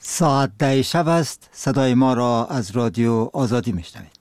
ساعت 10 شب است. صدای ما را از رادیو آزادی میشنوید.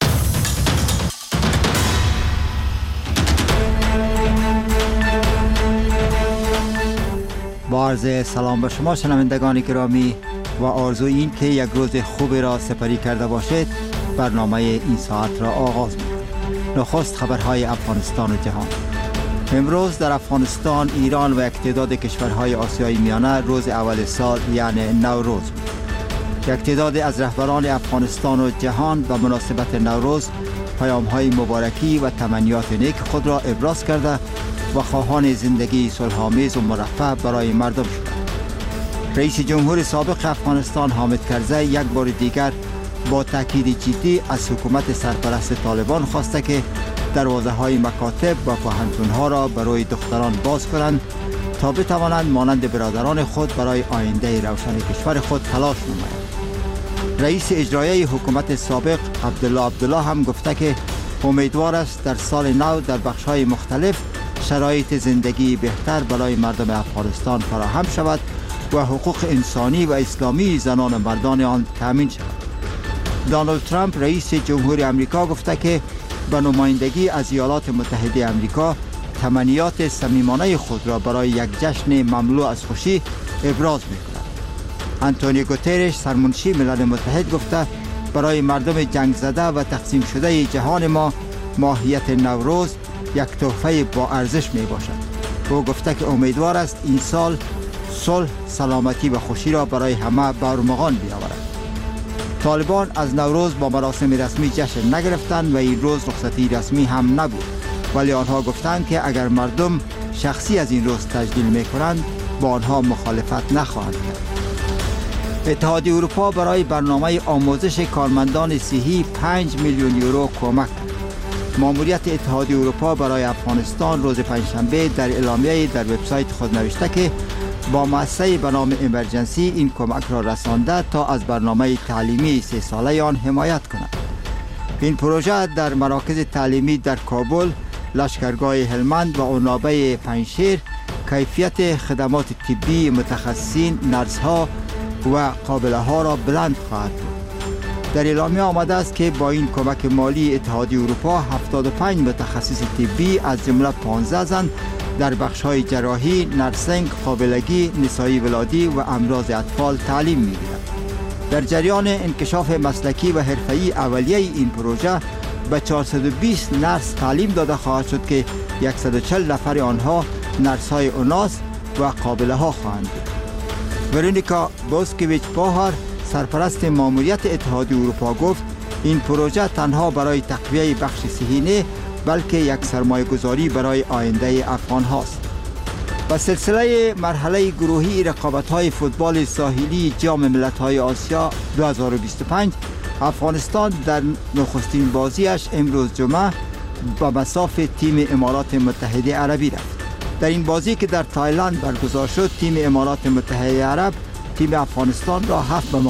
با عرض سلام به شما شنوندگان گرامی و آرزوی این که یک روز خوبی را سپری کرده باشید، برنامه این ساعت را آغاز می‌کنیم. نخست خبرهای افغانستان و جهان. امروز در افغانستان، ایران و یک تعداد کشورهای آسیای میانه روز اول سال یعنی نوروز بود. یک تعداد از رهبران افغانستان و جهان به مناسبت نوروز پیام‌های مبارکی و تمنیات نیک خود را ابراز کرده و خواهان زندگی صلح‌آمیز و مرفه برای مردم شدند. رئیس جمهور سابق افغانستان حامد کرزی یک بار دیگر با تاکید جدی از حکومت سرپرست طالبان خواسته که دروازه‌های مکاتب و پوهنتون‌ها را برای دختران باز کنند تا بتوانند مانند برادران خود برای آینده روشن کشور خود تلاش نمایند. رئیس اجرایی حکومت سابق عبدالله هم گفته که امیدوار است در سال نو در بخش‌های مختلف شرایط زندگی بهتر برای مردم افغانستان فراهم شود و حقوق انسانی و اسلامی زنان و مردان آن تامین شود. دونالد ترامپ رئیس جمهوری آمریکا گفته که به نمایندگی از ایالات متحده آمریکا تمنیات صمیمانه خود را برای یک جشن مملو از خوشی ابراز می‌کند. آنتونیو گوترش سرمنشی ملل متحد گفته برای مردم جنگ زده و تقسیم شده جهان ما ماهیت نوروز یک تحفه با ارزش می باشد. او گفته که امیدوار است این سال صلح، سلامتی و خوشی را برای همه به ارمغان بیاورد. طالبان از نوروز با مراسم رسمی جشن نگرفتند و این روز رخصتی رسمی هم نبود، ولی آنها گفتند که اگر مردم شخصی از این روز تجلیل می کنند با آنها مخالفت نخواهند کرد. اتحادیه اروپا برای برنامه آموزش کارمندان صحی 5 میلیون یورو کمک کرد. ماموریت اتحادیه اروپا برای افغانستان روز پنجشنبه در اعلامیه در وبسایت خود نوشته که با مؤسسه به نام امرجنسی این کمک را رسانده تا از برنامه تعلیمی 3 ساله آن حمایت کند. این پروژه در مراکز تعلیمی در کابل، لشکرگاه هلمند و عنابه پنجشیر کیفیت خدمات طبی متخصصین، نرس‌ها و قابله ها را بلند خواهد بود. در اعلامیه آمده است که با این کمک مالی اتحادیه اروپا 75 متخصص طبی از جمله 15 زن در بخش‌های جراحی، نرسینگ، قابلگی، نسایی ولادی و امراض اطفال تعلیم می‌گیرند. در جریان انکشاف مسلکی و حرفه‌ای اولیه این پروژه به 420 نرس تعلیم داده خواهد شد که 140 نفر آنها نرس‌های اوناس و قابله‌ها خواهند بود. ورونیکا بوسکویچ پاهر سرپرست ماموریت اتحادیه اروپا گفت این پروژه تنها برای تقویه بخش صحی نه، بلکه یک سرمایه گذاری برای آینده افغان هاست. با سلسله مرحله گروهی رقابت‌های فوتبال ساحلی جام ملت‌های آسیا 2025 افغانستان در نخستین بازیش امروز جمعه با مصاف تیم امارات متحده عربی رفت. در این بازی که در تایلند برگزار شد، تیم امارات متحده عرب تیم افغانستان را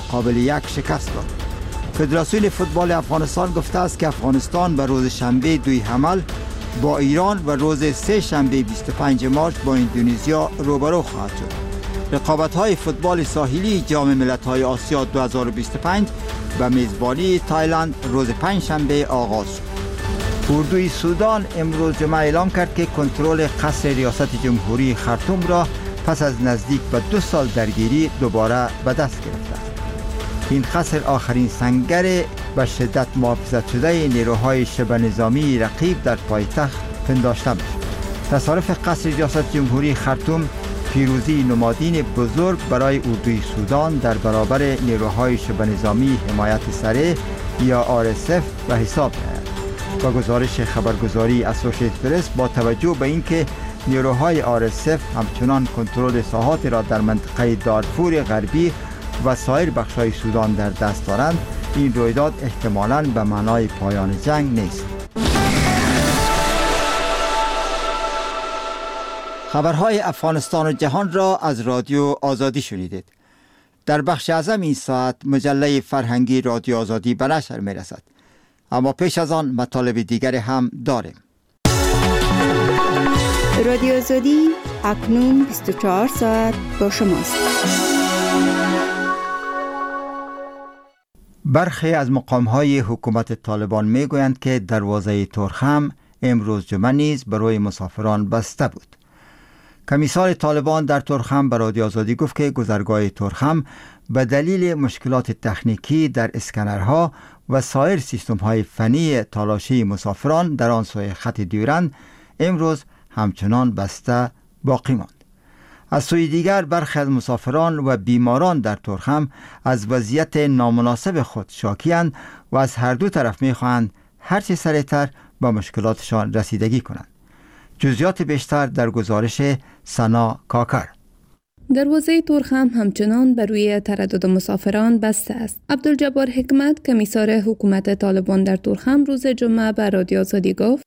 7-1 شکست داد. فدراسیون فوتبال افغانستان گفته است که افغانستان به روز شنبه 2 حمل با ایران و روز 3 شنبه 25 مارس با اندونزیا روبرو خواهد شد. رقابت‌های فوتبال ساحلی جام ملت‌های آسیا 2025 به میزبانی تایلند روز 5 شنبه آغاز شد. اردوی سودان امروز جمعه اعلام کرد که کنترل قصر ریاست جمهوری خرطوم را پس از نزدیک به 2 سال درگیری دوباره به دست گرفته است. این قصر آخرین سنگر به شدت محافظت شده نیروهای شبه نظامی رقیب در پایتخت پنداشته می‌شد. تصارف قصر ریاست جمهوری خرطوم پیروزی نمادین بزرگ برای اردوی سودان در برابر نیروهای شبه نظامی حمایت سریع یا RSF به حساب می‌آید. با گزارش خبرگزاری اسوسییتد پرس با توجه به اینکه نیروهای RSF همچنان کنترل ساحات را در منطقه دارفور غربی و سایر بخش‌های سودان در دست دارند، این رویداد احتمالاً به معنای پایان جنگ نیست. خبرهای افغانستان و جهان را از رادیو آزادی شنیدید. در بخش اعظم این ساعت مجله فرهنگی رادیو آزادی به نشر می‌رسد. اما پیش از آن مطالب دیگر هم داریم. رادیو آزادی اکنون 24 ساعت با شماست. برخی از مقام‌های حکومت طالبان می‌گویند که دروازه ترخم امروز جمعه نیز برای مسافران بسته بود. کمیسار طالبان در ترخم به رادیو آزادی گفت که گذرگاه ترخم به دلیل مشکلات تکنیکی در اسکنرها و سایر سیستم‌های فنی تالاشی مسافران در آن سوی خط دیورند امروز همچنان بسته باقی ماند. از سوی دیگر برخی از مسافران و بیماران در ترخم از وضعیت نامناسب خود شاکی‌اند و از هر دو طرف می‌خواهند هرچه سریعتر با مشکلاتشان رسیدگی کنند. جزئیات بیشتر در گزارش سنا کاکر. دروازه ترخم همچنان بر روی تردد مسافران بسته است. عبدالجبار حکمت کمیسار حکومت طالبان در ترخم روز جمعه به رادیو آزادی گفت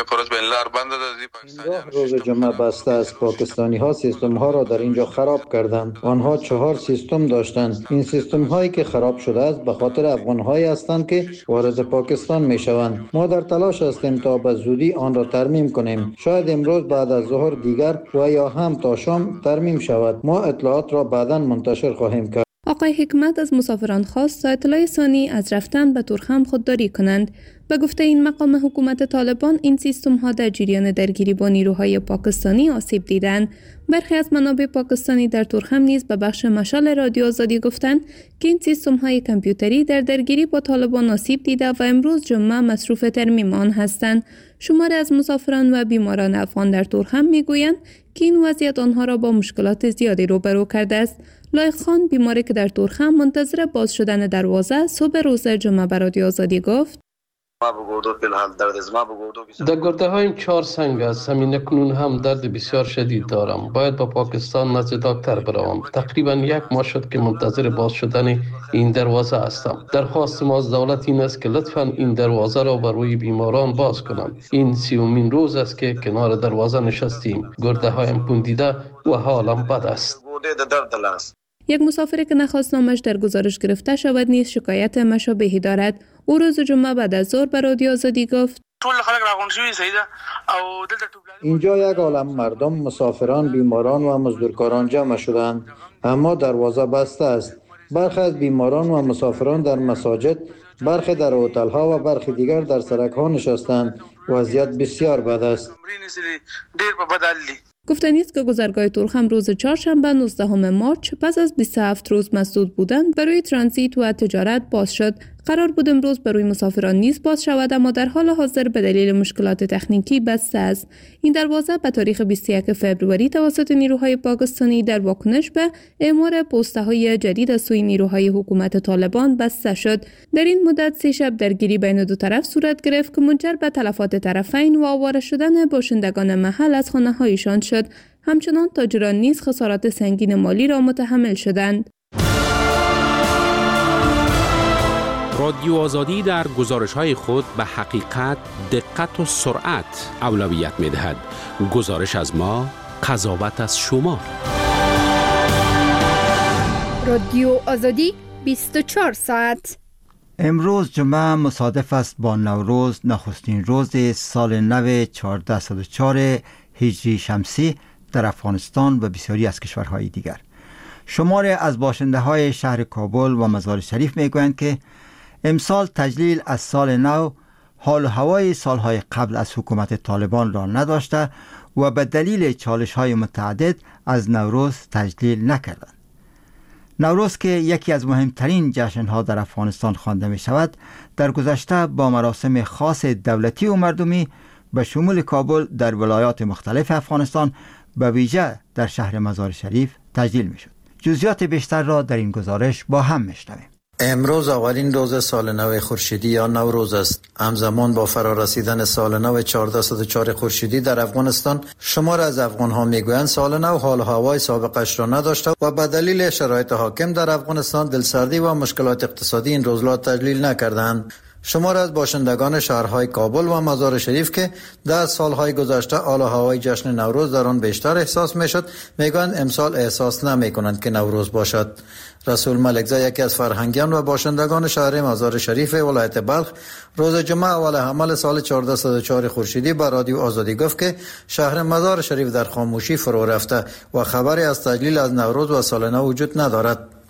روز جمعه بسته است. پاکستانی ها سیستم ها را در اینجا خراب کردند. آنها 4 سیستم داشتند. این سیستم هایی که خراب شده است به خاطر افغان هایی هستند که وارد پاکستان می شوند. ما در تلاش هستیم تا به زودی آن را ترمیم کنیم. شاید امروز بعد از ظهر دیگر و یا هم تا شام ترمیم شود. ما اطلاعات را بعداً منتشر خواهیم کرد. آقای حکمت از مسافران خواست تا اطلاع ثانی از رفتن به ترخم خودداری کنند. به گفته این مقام حکومت طالبان این سیستم ها در جریان درگیری با نیروهای پاکستانی آسیب دیدند. برخی از منابع پاکستانی در ترخم نیز به بخش مشال رادیو آزادی گفتند که این سیستم های کامپیوتری در درگیری با طالبان آسیب دیده و امروز جمعه مصروف ترمیم آن هستند. شماری از مسافران و بیماران افغان در ترخم میگویند که این وضعیت آنها را با مشکلات زیادی روبرو کرده است. لایق خان بیماری که در ترخم منتظر باز شدن دروازه صبح روز جمعه به رادیو آزادی گفت در گرده هایم 4 سنگ است. همین اکنون هم درد بسیار شدید دارم. باید با پاکستان نزد دکتر بروم. تقریبا 1 ماه شد که منتظر باز شدن این دروازه هستم. درخواست ما از دولت این است که لطفاً این دروازه را بر روی بیماران باز کنند. این 30مین روز است که کنار دروازه نشستیم. گرده هایم پوندیده و حالم بد است. یک مسافر که نخواست نامش در گزارش گرفته شود نیز شکایت مشابهی دارد. او روز جمعه بعد از ظهر به رادیو آزادی گفت اینجا یک عالم مردم، مسافران، بیماران و مزدورکاران جمع شدند، اما دروازه بسته است. برخی از بیماران و مسافران در مساجد، برخی در هتل ها و برخی دیگر در سرک ها نشستند. وضعیت بسیار بد است. گفتنی است که گذرگاه ترخم روز چهارشنبه 19 مارچ پس از 27 روز مسدود بودن برای ترانزیت و تجارت باز شد. قرار بود امروز برای مسافران نیز باز شود، اما در حال حاضر به دلیل مشکلات تکنیکی بسته است. این دروازه به تاریخ 21 فوریه توسط نیروهای پاکستانی در واکنش به اعمار پست‌های جدید از سوی نیروهای حکومت طالبان بسته شد. در این مدت 3 شب درگیری بین دو طرف صورت گرفت که منجر به تلفات طرفین و آواره شدن باشندگان محل از خانه‌هایشان شد. همچنان تاجران نیز خسارات سنگین مالی را متحمل شدند. رادیو آزادی در گزارش‌های خود به حقیقت، دقت و سرعت اولویت می‌دهد. گزارش از ما، قضاوت از شما. رادیو آزادی 24 ساعت. امروز جمعه مصادف است با نوروز، نخستین روز سال نو 1404 هجری شمسی در افغانستان و بسیاری از کشورهای دیگر. شماری از باشنده‌های شهر کابل و مزار شریف می‌گویند که امسال تجلیل از سال نو حال و هوای سالهای قبل از حکومت طالبان را نداشته و به دلیل چالش‌های متعدد از نوروز تجلیل نکردند. نوروز که یکی از مهمترین جشن‌ها در افغانستان خوانده می‌شود، در گذشته با مراسم خاص دولتی و مردمی به شمول کابل در ولایات مختلف افغانستان، به ویژه در شهر مزار شریف تجلیل می‌شد. جزئیات بیشتر را در این گزارش با هم می‌شنویم. امروز اولین روز سال نو خورشیدی یا نوروز است. همزمان با فرارسیدن سال نو 1404 خورشیدی در افغانستان، شمار از افغان‌ها میگویند سال نو حال و هوای سابقش را نداشته و به دلیل شرایط حاکم در افغانستان دلسردی و مشکلات اقتصادی این روز را تجلیل نکردند. شمار از باشندگان شهرهای کابل و مزار شریف که در سالهای گذشته حال و هوای جشن نوروز در آن بیشتر احساس میشد، میگویند امسال احساس نمیکنند که نوروز باشد. رسول ملکزی، یکی از فرهنگیان و باشندگان شهر مزار شریف ولایت بلخ، روز جمعه اول حمل سال 1404 خورشیدی به رادیو آزادی گفت که شهر مزار شریف در خاموشی فرو رفته و خبری از تجلیل از نوروز و سال نو وجود ندارد.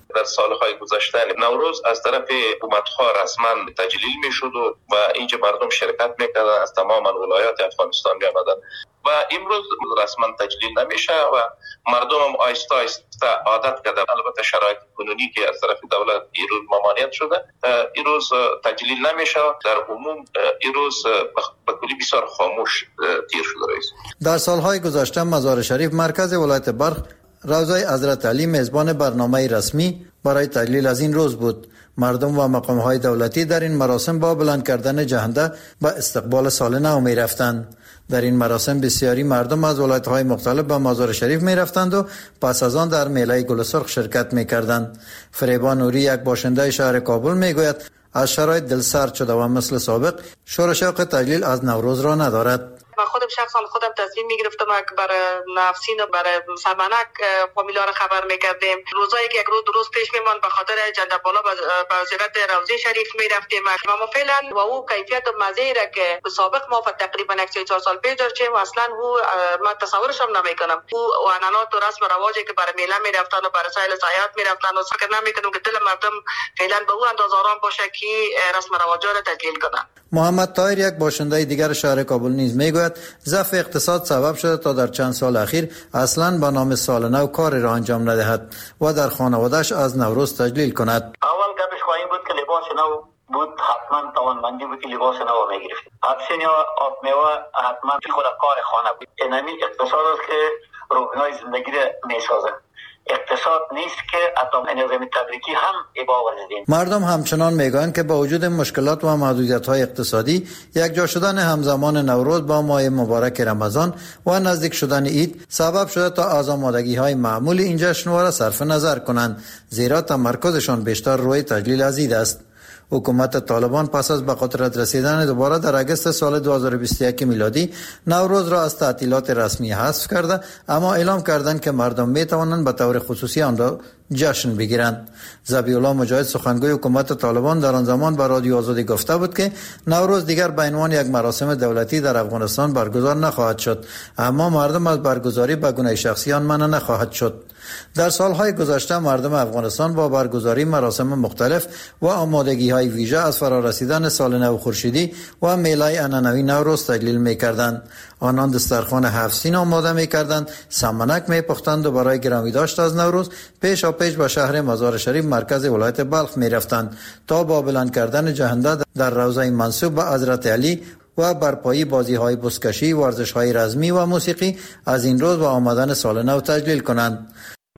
در سالهای گذشته نوروز از طرف حکومت‌ها رسما تجلیل میشد و اینجا مردم شرکت میکردن، از تمام ولایات افغانستان میآمدن و امروز رسما تجلیل نمیشه و مردم هم آیسته آیسته عادت کرده. البته شرایط کنونی که از طرف دولت این روز ممانعت شده، این روز تجلیل نمیشه. در عموم این روز به کلی بسیار خاموش تیر شده. رئیس در سالهای گذشته مزار شریف مرکز ولایت بلخ روضه حضرت علی میزبان برنامه رسمی برای تجلیل از این روز بود. مردم و مقام‌های دولتی در این مراسم با بلند کردن جهنده به استقبال سال نو می رفتند. در این مراسم بسیاری مردم از ولایت‌های مختلف به مزار شریف می رفتند و پس از آن در میله گل سرخ شرکت می کردند. فریبا نوری، یک باشنده شهر کابل، می گوید از شرایط دلسرد شده و مثل سابق شور و شوق تجلیل از نوروز را ندارد. من خودم شخصا تصمیم میگرفتم که برای نفسین و برای سمنک فامیلا را خبر میکردیم. روزایی که یک روز پیش میمان به خاطر جنده بالا به زیارت روضه شریف میرفتیم و فعلا و او کیفیت و مزه را که به سابق ما تقریبا 4 سال پیش داشتیم اصلا من تصورش هم نمیکنم. او عنعنات و رسم و رواجی که برای میله میرفتن و برای سایل سیاحت میرفتن و فکر نمیکنم که دل مردم فعلا به او اندازه آرام باشه که رسم و رواج را تجلیل کنن. محمد طاهر، یک باشنده دیگر شهر کابل، نیز میگوید ضعف اقتصاد سبب شده تا در چند سال اخیر اصلا به نام سال نو کاری را انجام ندهد و در خانواده‌اش از نوروز تجلیل کند. اول گپش خواهیم بود که لباس نو بود، حتما توانمندی بود که لباس نو میگرفتیم. حدسین یا آب میوه حتما خود کار خانه بود. اینمی اقتصاد است که روحنای زندگی را میسازه. اقتصاد نیست که حتی نظام تبریکی هم اباوزدین. مردم همچنان میگویند که با وجود مشکلات و محدودیت‌های اقتصادی، یک جا شدن همزمان نوروز با ماه مبارک رمضان و نزدیک شدن عید سبب شده تا از آمادگی‌های معمول این جشنواره را صرف نظر کنند، زیرا تمرکزشان بیشتر روی تجلیل از عید است. حکومت طالبان پس از به قدرت رسیدن دوباره در اگست سال 2021 میلادی نوروز را از تعطیلات رسمی حذف کرده، اما اعلام کردند که مردم می توانند به طور خصوصی آن را جشن بگیرند. ذبیح الله مجاهد، سخنگوی حکومت طالبان، در آن زمان به رادیو آزادی گفته بود که نوروز دیگر به عنوان یک مراسم دولتی در افغانستان برگزار نخواهد شد، اما مردم از برگزاری به گونه شخصی آن منع نخواهد شد. در سالهای گذشته مردم افغانستان با برگزاری مراسم مختلف و آمادگی‌های ویژه از فرارسیدن سال نو خورشیدی و میله عنعنوی نوروز تجلیل می‌کردند. آنان دسترخوان 7 سین آماده می‌کردند، سمنک می‌پختند و برای گرامی داشت از نوروز پیش به شهر مزار شریف مرکز ولایت بلخ می‌رفتند تا با بلند کردن جهنده در روضه منسوب به حضرت علی و برپایی بازی‌های بزکشی، ورزش‌های رزمی و موسیقی از این روز و آمدن سال نو تجلیل کنند.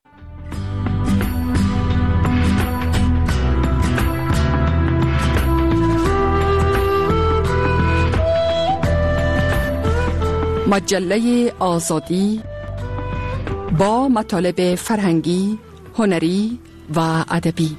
مجله آزادی با مطالب فرهنگی، هنری و ادبی.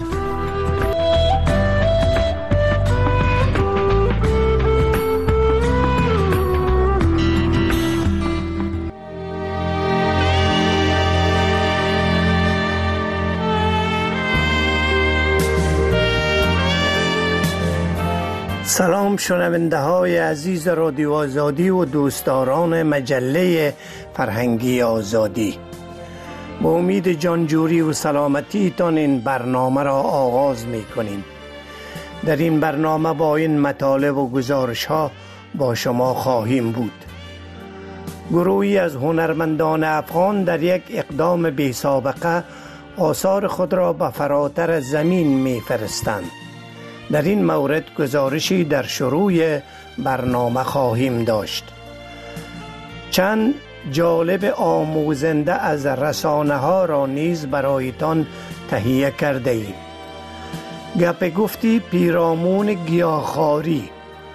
سلام شنونده های عزیز رادیو آزادی و دوستداران مجله فرهنگی آزادی. با امید جانجوری و سلامتی تان این برنامه را آغاز می کنیم. در این برنامه با این مطالب و گزارش ها با شما خواهیم بود. گروهی از هنرمندان افغان در یک اقدام بی سابقه آثار خود را به فراتر زمین می فرستند. در این مورد گزارشی در شروع برنامه خواهیم داشت. چند جالب آموزنده از رسانه ها را نیز برایتان تهیه کرده ایم. گپ گفتی پیرامون گیاهخواری.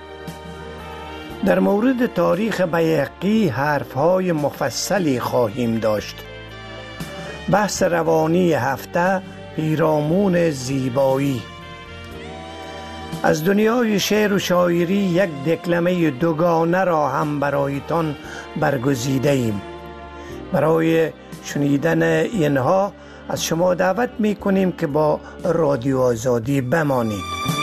در مورد تاریخ بیهقی حرف های مفصلی خواهیم داشت. بحث روانی هفته پیرامون زیبایی. از دنیای شعر و شاعری یک دکلمه دوگانه را هم برایتان برگزیده ایم. برای شنیدن اینها از شما دعوت می کنیم که با رادیو آزادی بمانید.